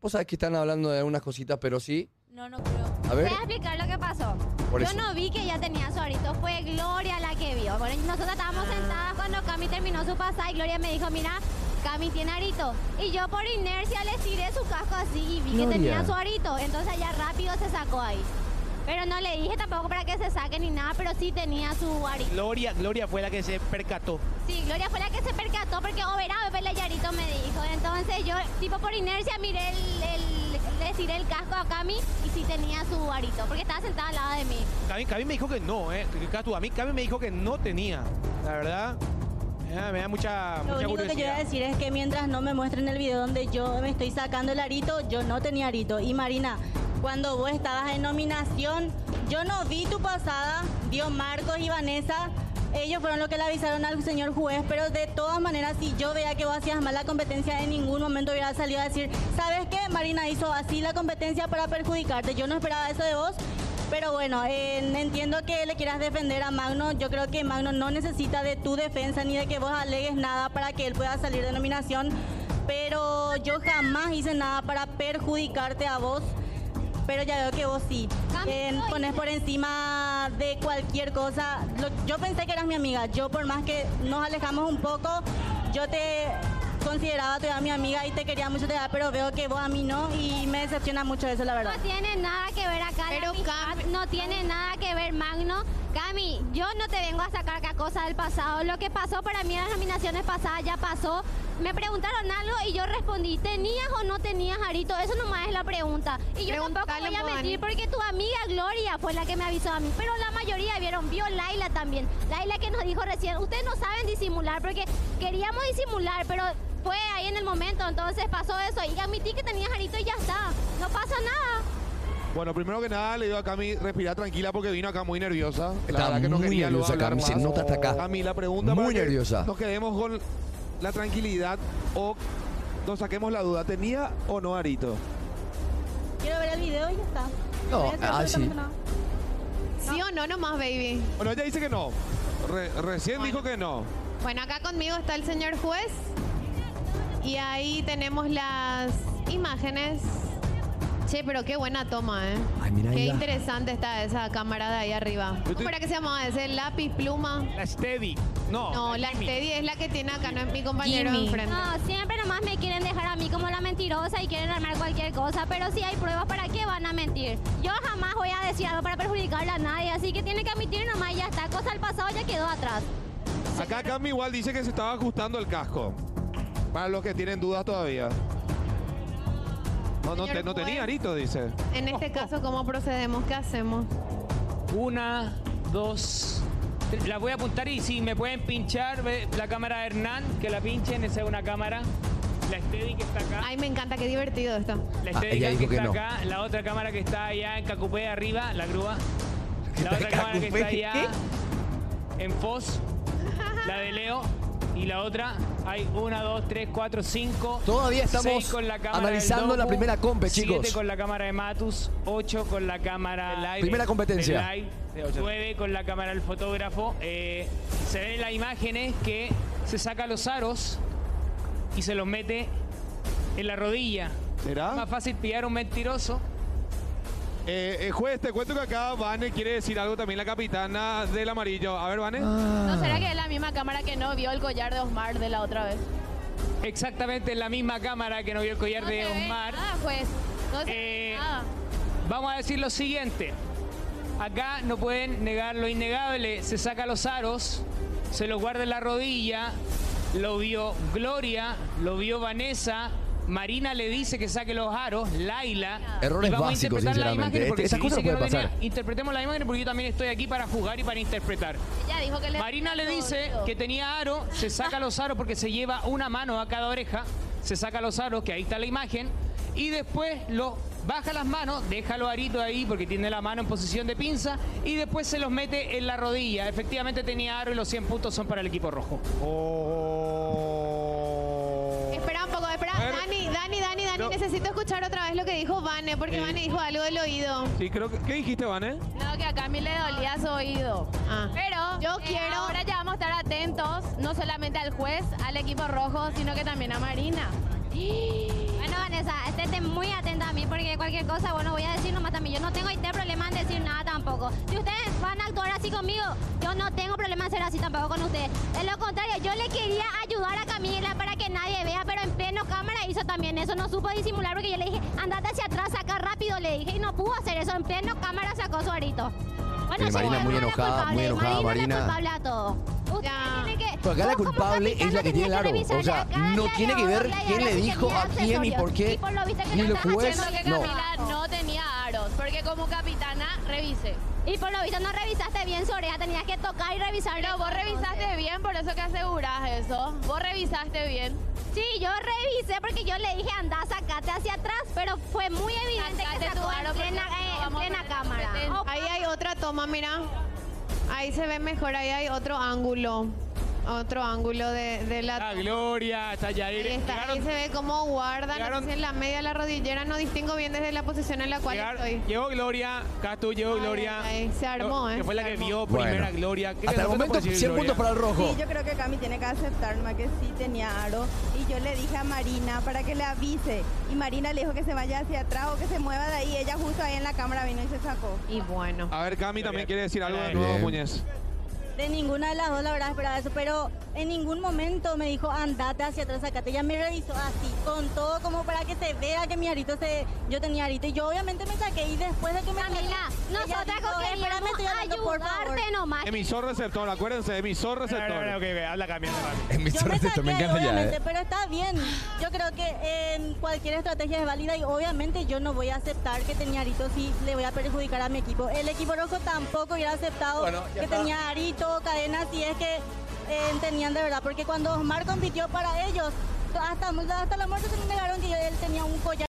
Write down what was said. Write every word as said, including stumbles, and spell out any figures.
Vos sabés que están hablando de algunas cositas, pero sí. No, no creo. A ver. Voy a explicar lo que pasó. Por Yo eso. no vi que ella tenía su arito, fue Gloria la que vio. Bueno, nosotros estábamos sentadas cuando Cami terminó su pasada y Gloria me dijo, mira, Cami tiene arito. Y yo por inercia le tiré su casco así y vi Gloria. que tenía su arito. Entonces ella rápido se sacó ahí. Pero no le dije tampoco para que se saque ni nada, pero sí tenía su arito. Gloria, Gloria fue la que se percató. Sí, Gloria fue la que se percató porque Oberá, Bebé Yarito me dijo. Entonces yo, tipo por inercia, miré el, el, le tiré el casco a Cami y sí tenía su arito, porque estaba sentada al lado de mí. Cami, Cami me dijo que no, ¿eh? Catu, a mí Cami me dijo que no tenía. La verdad, me da, me da mucha, Lo mucha único curiosidad. que yo voy a decir es que mientras no me muestren el video donde yo me estoy sacando el arito, yo no tenía arito. Y Marina, cuando vos estabas en nominación, yo no vi tu pasada, vio Marcos y Vanessa. Ellos fueron los que le avisaron al señor juez, pero de todas maneras, si yo veía que vos hacías mal la competencia, en ningún momento hubiera salido a decir, ¿sabes qué? Marina hizo así la competencia para perjudicarte. Yo no esperaba eso de vos. Pero bueno, eh, entiendo que le quieras defender a Magno. Yo creo que Magno no necesita de tu defensa ni de que vos alegues nada para que él pueda salir de nominación. Pero yo jamás hice nada para perjudicarte a vos. Pero ya veo que vos sí. Eh, pones por encima de cualquier cosa. Lo- yo pensé que eras mi amiga. Yo por más que nos alejamos un poco, yo te consideraba todavía mi amiga y te quería mucho, te da, pero veo que vos a mí no y me decepciona mucho eso, la verdad. No tiene nada que ver acá, Pero la amistad, Cami- no tiene nada que ver, Magno. Cami, yo no te vengo a sacar acá cosas del pasado. Lo que pasó para mí en las nominaciones pasadas ya pasó. Me preguntaron algo y yo respondí, ¿tenías o no tenías arito? Eso nomás es la pregunta. Y yo tampoco Preguntale, voy a Juan. mentir porque tu amiga Gloria fue la que me avisó a mí. Pero la mayoría vieron, vio Laila también. Laila que nos dijo recién, ustedes no saben disimular porque queríamos disimular, pero fue ahí en el momento, entonces pasó eso. Y admití que tenías arito y ya está. No pasa nada. Bueno, primero que nada le digo a Cami respirar tranquila porque vino acá muy nerviosa. La Está verdad que no muy quería luego nerviosa, hablar Cami, se más. nota hasta acá. Cami, la pregunta Muy para que nerviosa. nos quedemos con la tranquilidad o nos saquemos la duda. ¿Tenía o no arito? Quiero ver el video y ya está. No, voy a hacer ah, absolutamente sí. nada. ¿Sí o no nomás, baby? Bueno, ella dice que no. Re- recién Bueno. dijo que no. Bueno, acá conmigo está el señor juez. Y ahí tenemos las imágenes. Che, pero qué buena toma, ¿eh? Ay, mira Qué ahí va. interesante está esa cámara de ahí arriba. Yo ¿Cómo te- era que se llamaba ese? ¿Lápiz, pluma? La Steady. No, No, la Jimmy. Steady es la que tiene acá, no es mi compañero Jimmy. enfrente. No, siempre nomás me quieren dejar a mí como la mentirosa y quieren armar cualquier cosa, pero si hay pruebas, ¿para qué van a mentir? Yo jamás voy a decir algo para perjudicarle a nadie, así que tiene que admitir nomás y ya está. Cosa del pasado ya quedó atrás. Acá Cami igual dice que se estaba ajustando el casco. Para los que tienen dudas todavía. No, no, Señor te- no juez. tenía arito, dice. En este caso, ¿cómo procedemos? ¿Qué hacemos? Una, dos. tres. La voy a apuntar y si me pueden pinchar ve, la cámara de Hernán, que la pinchen, esa es una cámara. La Steady que está acá. Ay, me encanta, qué divertido esto. La Ah, Steady ella que dijo que está no. acá. La otra cámara que está allá en Cacupé arriba, la grúa. La otra ¿Cacupé? cámara que está allá ¿Qué? en Foz. La de Leo. Y la otra, hay una, dos, tres, cuatro, cinco. Todavía estamos seis con la cámara analizando del la Doku, primera compe, chicos. siete con la cámara de Matus, ocho con la cámara Del live. Primera competencia. del live, nueve con la cámara del fotógrafo. Eh, se ven en las imágenes que se saca los aros y se los mete en la rodilla. ¿Será? Es más fácil pillar a un mentiroso. Eh, eh, juez, te cuento que acá Vane quiere decir algo también, la capitana del amarillo. A ver, Vane. ¿No será que es la misma cámara que no vio el collar de Osmar de la otra vez? Exactamente en la misma cámara que no vio el collar No de se ve Osmar. nada, pues. No se Eh, ve nada. Vamos a decir lo siguiente. Acá no pueden negar lo innegable. Se saca los aros, se los guarda en la rodilla. Lo vio Gloria, lo vio Vanessa. Marina le dice que saque los aros, Laila. Errores y vamos básicos, a interpretar las sinceramente. imágenes porque Estas si cosas dice que no no pueden tenía, pasar. interpretemos las imágenes porque yo también estoy aquí para jugar y para interpretar. Ella dijo que le... Marina le dice que tenía aro, se saca los aros porque se lleva una mano a cada oreja, se saca los aros, que ahí está la imagen, y después lo baja las manos, deja los aritos ahí porque tiene la mano en posición de pinza, y después se los mete en la rodilla. Efectivamente tenía aro y los cien puntos son para el equipo rojo. Oh. Espera un poco, espera. A ver. Dani, Dani, Dani, Dani, No. necesito escuchar otra vez lo que dijo Vane, porque Sí. Vane dijo algo del oído. Sí, creo que... ¿Qué dijiste, Vane? No, que a Cami le dolía su oído. Ah. Pero Yo eh, quiero- ahora ya vamos a estar atentos, no solamente al juez, al equipo rojo, sino que también a Marina. Bueno, Vanessa, estéte muy cualquier cosa, bueno, voy a decir nomás también. Yo no tengo este problema en decir nada tampoco. Si ustedes van a actuar así conmigo, yo no tengo problema en ser así tampoco con ustedes. De lo contrario, yo le quería ayudar a Camila para que nadie vea, pero en pleno cámara hizo también eso. No supo disimular porque yo le dije, andate hacia atrás, saca rápido, le dije, y no pudo hacer eso. En pleno cámara sacó su arito. Bueno, Sí, Marina sí, muy no es enojada, culpable. muy enojada, Marina. Marina. No es culpable a todo. Usted Ya. tiene que- Pero acá la vos como culpable capitán es la no que tiene el tenés aro. revisarle O sea, a cada no día tiene de que oro, ver día de quién oro le que dijo tenía a quién y accesorios. por qué. Y por lo visto que Ni no el estás juez, haciendo que no. Camila no tenía aros, porque como capitana revisé. Y por lo visto no revisaste bien su oreja, tenías que tocar y revisar. Pero vos revisaste bien, por eso que asegurás eso. Vos revisaste bien. Sí, yo revisé porque yo le dije anda, sacate hacia atrás, pero fue muy evidente Sacate que tu sacó aro, en porque plena, no eh, en vamos a plena perder cámara. competencia. Oh, Ahí hay otra toma, mira. Ahí se ve mejor, ahí hay otro ángulo. Otro ángulo de, de la... Está Gloria, está Yair. Ahí, está, ahí Llegaron- se ve cómo guardan, llegaron- no sé si en la media de la rodillera, no distingo bien desde la posición en la cual llegar- estoy. Llegó Gloria, Castu, llegó Ay, Gloria. ay, ay, se armó, Que ¿eh? fue la Se que armó. vio Bueno. primera Gloria. ¿Qué- Hasta el qué te momento, puede decir cien Gloria? puntos para el rojo. Sí, yo creo que Cami tiene que aceptar nomás que sí tenía aro. Y yo le dije a Marina para que le avise. Y Marina le dijo que se vaya hacia atrás o que se mueva de ahí. Ella justo ahí en la cámara vino y se sacó. Y bueno. A ver, Cami también quiere decir algo de Bien. nuevo, Muñez. De ninguna de las dos la verdad esperaba eso, pero en ningún momento me dijo andate hacia atrás, sacate. Ella me revisó así, con todo como para que se vea que mi arito se, yo tenía arito. Y yo obviamente me saqué y después de que me Camila, saqué, ella nosotras dijo, queríamos "Espérame, estoy hablando, por favor". ayudarte nomás. Emisor receptor, acuérdense, emisor No, no, no, receptor. ok, ok, habla Cami, habla Cami. En mi Yo me sorpresa, saqué, me encanta ya, obviamente, ¿eh? pero está bien. Yo creo que en cualquier estrategia es válida y obviamente yo no voy a aceptar que tenía arito si le voy a perjudicar a mi equipo. El equipo rojo tampoco hubiera aceptado Bueno, ya que está. tenía arito, cadena, si es que eh, tenían de verdad. Porque cuando Osmar compitió para ellos, hasta, hasta la muerte se negaron que él tenía un collar.